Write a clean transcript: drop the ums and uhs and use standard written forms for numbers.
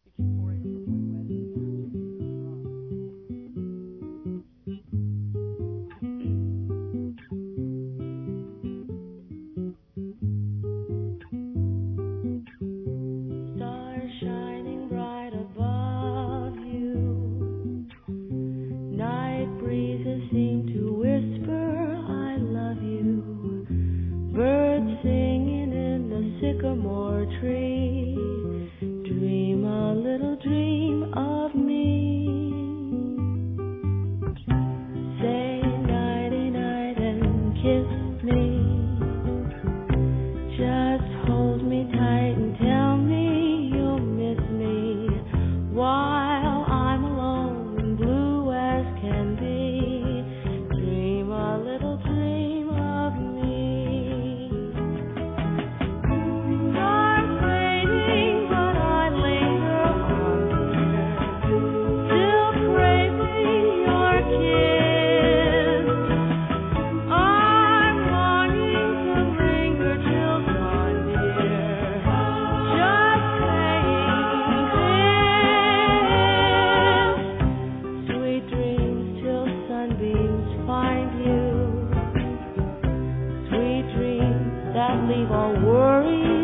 Stars shining bright above you. Night breezes seem to whisper, I love you. Birds singing in the sycamore tree. Dream a little dream of me. Say nighty night and kiss me. Just hold me tight and tell me you'll miss me while I'm alone and blue as can be. Dream a little dream of me. Stars fading, but I linger on here, still craving your kiss. I'm longing to linger till dawn, dear, just saying this. Sweet dreams till sunbeams find you. Sweet dreams that leave all worries